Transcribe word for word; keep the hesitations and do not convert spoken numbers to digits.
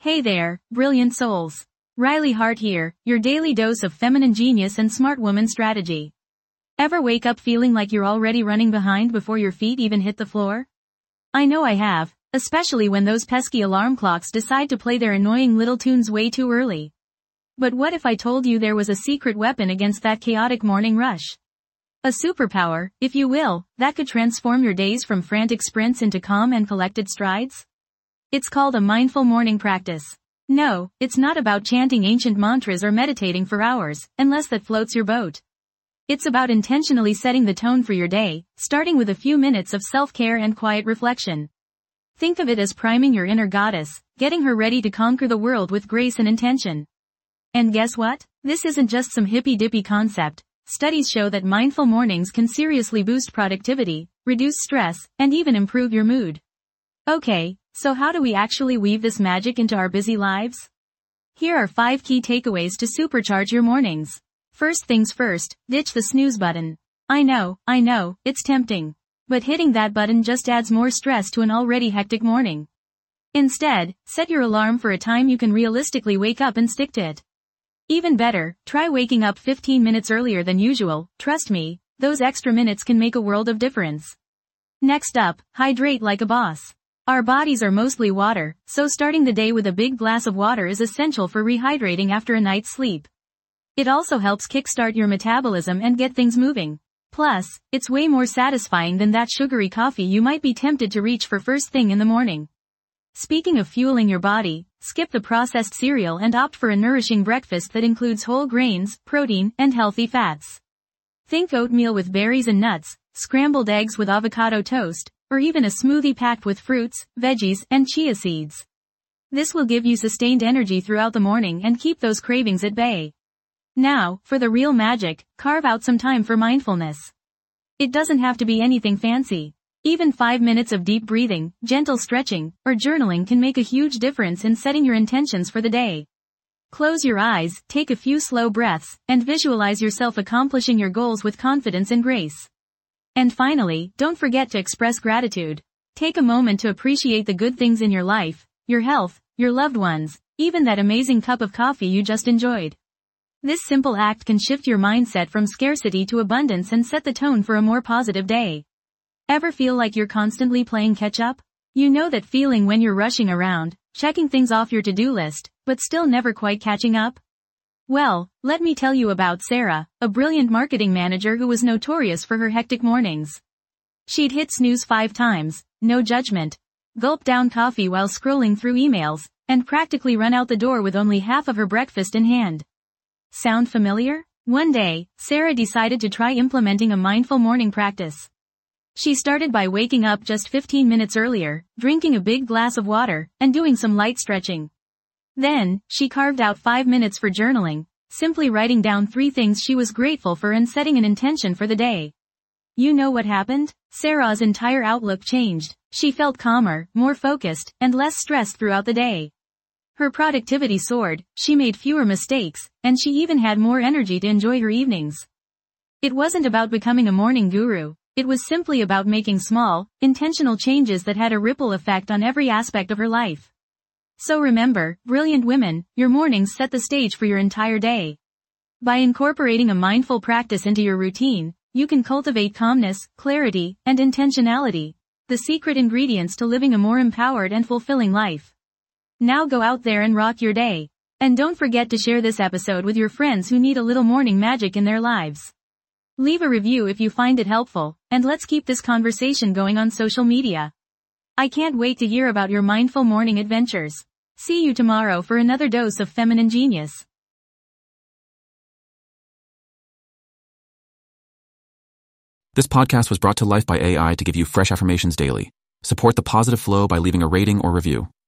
Hey there, brilliant souls. Riley Hart here, your daily dose of feminine genius and smart woman strategy. Ever wake up feeling like you're already running behind before your feet even hit the floor? I know I have, especially when those pesky alarm clocks decide to play their annoying little tunes way too early. But what if I told you there was a secret weapon against that chaotic morning rush? A superpower, if you will, that could transform your days from frantic sprints into calm and collected strides? It's called a mindful morning practice. No, it's not about chanting ancient mantras or meditating for hours, unless that floats your boat. It's about intentionally setting the tone for your day, starting with a few minutes of self-care and quiet reflection. Think of it as priming your inner goddess, getting her ready to conquer the world with grace and intention. And guess what? This isn't just some hippy-dippy concept. Studies show that mindful mornings can seriously boost productivity, reduce stress, and even improve your mood. Okay, so how do we actually weave this magic into our busy lives? Here are five key takeaways to supercharge your mornings. First things first, ditch the snooze button. I know, I know, it's tempting. But hitting that button just adds more stress to an already hectic morning. Instead, set your alarm for a time you can realistically wake up and stick to it. Even better, try waking up fifteen minutes earlier than usual. Trust me, those extra minutes can make a world of difference. Next up, hydrate like a boss. Our bodies are mostly water, so starting the day with a big glass of water is essential for rehydrating after a night's sleep. It also helps kickstart your metabolism and get things moving. Plus, it's way more satisfying than that sugary coffee you might be tempted to reach for first thing in the morning. Speaking of fueling your body, skip the processed cereal and opt for a nourishing breakfast that includes whole grains, protein, and healthy fats. Think oatmeal with berries and nuts, scrambled eggs with avocado toast, or even a smoothie packed with fruits, veggies, and chia seeds. This will give you sustained energy throughout the morning and keep those cravings at bay. Now, for the real magic, carve out some time for mindfulness. It doesn't have to be anything fancy. Even five minutes of deep breathing, gentle stretching, or journaling can make a huge difference in setting your intentions for the day. Close your eyes, take a few slow breaths, and visualize yourself accomplishing your goals with confidence and grace. And finally, don't forget to express gratitude. Take a moment to appreciate the good things in your life, your health, your loved ones, even that amazing cup of coffee you just enjoyed. This simple act can shift your mindset from scarcity to abundance and set the tone for a more positive day. Ever feel like you're constantly playing catch-up? You know that feeling when you're rushing around, checking things off your to-do list, but still never quite catching up? Well, let me tell you about Sarah, a brilliant marketing manager who was notorious for her hectic mornings. She'd hit snooze five times, no judgment, gulp down coffee while scrolling through emails, and practically run out the door with only half of her breakfast in hand. Sound familiar? One day, Sarah decided to try implementing a mindful morning practice. She started by waking up just fifteen minutes earlier, drinking a big glass of water, and doing some light stretching. Then, she carved out five minutes for journaling, simply writing down three things she was grateful for and setting an intention for the day. You know what happened? Sarah's entire outlook changed. She felt calmer, more focused, and less stressed throughout the day. Her productivity soared, she made fewer mistakes, and she even had more energy to enjoy her evenings. It wasn't about becoming a morning guru. It was simply about making small, intentional changes that had a ripple effect on every aspect of her life. So remember, brilliant women, your mornings set the stage for your entire day. By incorporating a mindful practice into your routine, you can cultivate calmness, clarity, and intentionality, the secret ingredients to living a more empowered and fulfilling life. Now go out there and rock your day. And don't forget to share this episode with your friends who need a little morning magic in their lives. Leave a review if you find it helpful, and let's keep this conversation going on social media. I can't wait to hear about your mindful morning adventures. See you tomorrow for another dose of feminine genius. This podcast was brought to life by A I to give you fresh affirmations daily. Support the positive flow by leaving a rating or review.